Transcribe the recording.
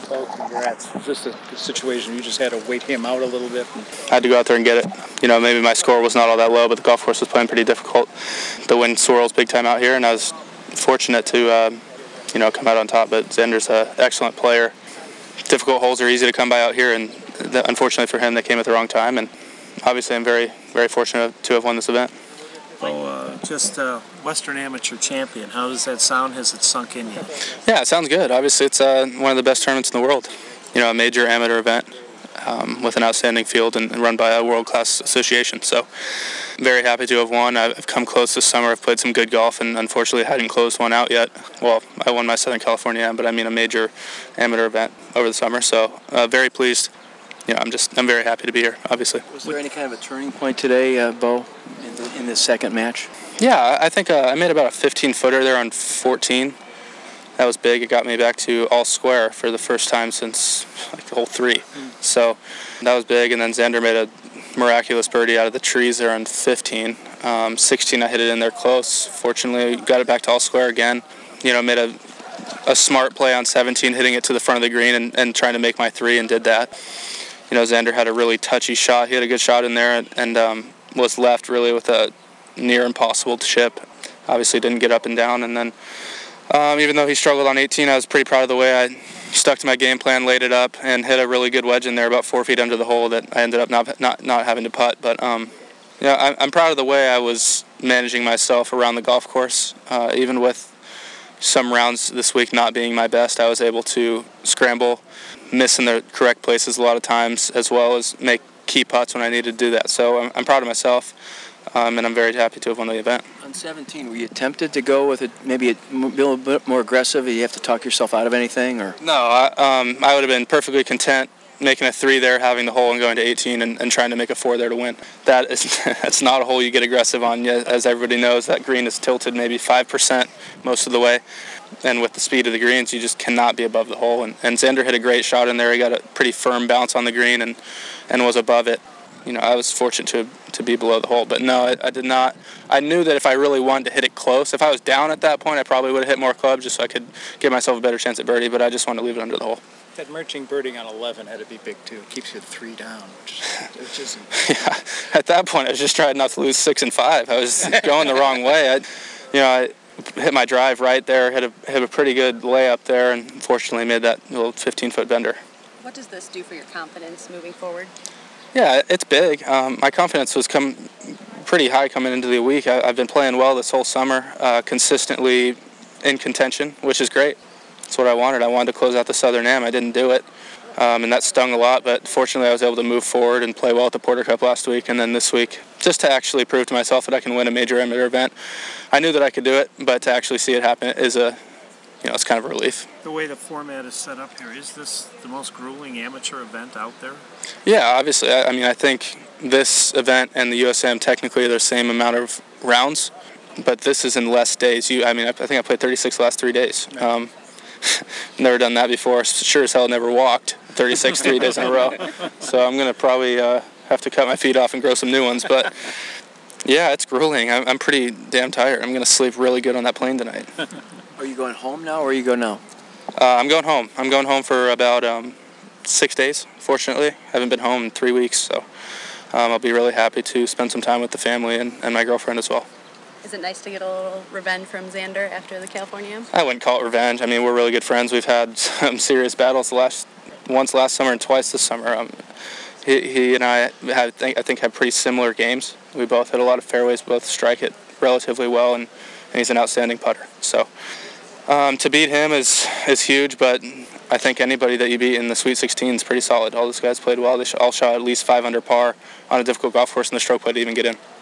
Bo, congrats. Was this a situation you just had to wait him out a little bit? I had to go out there and get it. You know, maybe my score was not all that low, but the golf course was playing pretty difficult. The wind swirls big time out here, and I was fortunate to, come out on top. But Xander's an excellent player. Difficult holes are easy to come by out here, and unfortunately for him, they came at the wrong time. And obviously, I'm very, very fortunate to have won this event. Just Western Amateur champion. How does that sound? Has it sunk in yet? Yeah, it sounds good. Obviously, it's one of the best tournaments in the world. You know, a major amateur event with an outstanding field and run by a world-class association. So, very happy to have won. I've come close this summer. I've played some good golf, and unfortunately, hadn't closed one out yet. Well, I won my Southern California Am, but I mean a major amateur event over the summer. So, very pleased. You know, I'm very happy to be here. Obviously. Was there any kind of a turning point today, Bo, in the second match? Yeah, I think I made about a 15-footer there on 14. That was big. It got me back to all square for the first time since like the whole 3. So that was big. And then Xander made a miraculous birdie out of the trees there on 15. 16, I hit it in there close. Fortunately, got it back to all square again. You know, made a smart play on 17, hitting it to the front of the green and trying to make my 3, and did that. You know, Xander had a really touchy shot. He had a good shot in there and was left really with a near impossible chip. Obviously didn't get up and down. And then even though he struggled on 18, I was pretty proud of the way I stuck to my game plan, laid it up, and hit a really good wedge in there about 4 feet under the hole that I ended up not having to putt. But I'm proud of the way I was managing myself around the golf course. Even with some rounds this week not being my best, I was able to scramble, miss in the correct places a lot of times, as well as make key putts when I needed to do that. So I'm proud of myself, and I'm very happy to have won the event. On 17, were you tempted to go with maybe a little bit more aggressive? Did you have to talk yourself out of anything? Or no, I would have been perfectly content making a 3 there, having the hole, and going to 18 and trying to make a 4 there to win. That's not a hole you get aggressive on. As everybody knows, that green is tilted maybe 5% most of the way. And with the speed of the greens, you just cannot be above the hole. And Xander hit a great shot in there. He got a pretty firm bounce on the green and was above it. You know, I was fortunate to be below the hole. But no, I did not. I knew that if I really wanted to hit it close, if I was down at that point, I probably would have hit more clubs just so I could give myself a better chance at birdie. But I just wanted to leave it under the hole. That merging birding on 11 had to be big, too. It keeps you 3 down, which isn't... Yeah, at that point, I was just trying not to lose 6 and 5. I was going the wrong way. I hit my drive right there, hit a pretty good layup there, and fortunately made that little 15-foot bender. What does this do for your confidence moving forward? Yeah, it's big. My confidence was pretty high coming into the week. I've been playing well this whole summer, consistently in contention, which is great. That's what I wanted. I wanted to close out the Southern Am. I didn't do it, and that stung a lot, but fortunately I was able to move forward and play well at the Porter Cup last week, and then this week, just to actually prove to myself that I can win a major amateur event. I knew that I could do it, but to actually see it happen is it's kind of a relief. The way the format is set up here, is this the most grueling amateur event out there? Yeah, obviously. I think this event and the USAM technically are the same amount of rounds, but this is in less days. I think I played 36 the last 3 days. Never done that before. Sure as hell never walked 36 3 days in a row. So I'm going to probably have to cut my feet off and grow some new ones. But yeah, it's grueling. I'm pretty damn tired. I'm going to sleep really good on that plane tonight. Are you going home now, or are you going now? I'm going home. I'm going home for about 6 days, fortunately. I haven't been home in 3 weeks, so I'll be really happy to spend some time with the family and my girlfriend as well. Is it nice to get a little revenge from Xander after the California? I wouldn't call it revenge. I mean, we're really good friends. We've had some serious battles once last summer and twice this summer. He and I think have pretty similar games. We both hit a lot of fairways, both strike it relatively well, and he's an outstanding putter. So to beat him is huge, but I think anybody that you beat in the Sweet 16 is pretty solid. All those guys played well. They all shot at least 5 under par on a difficult golf course, and the stroke play to even get in.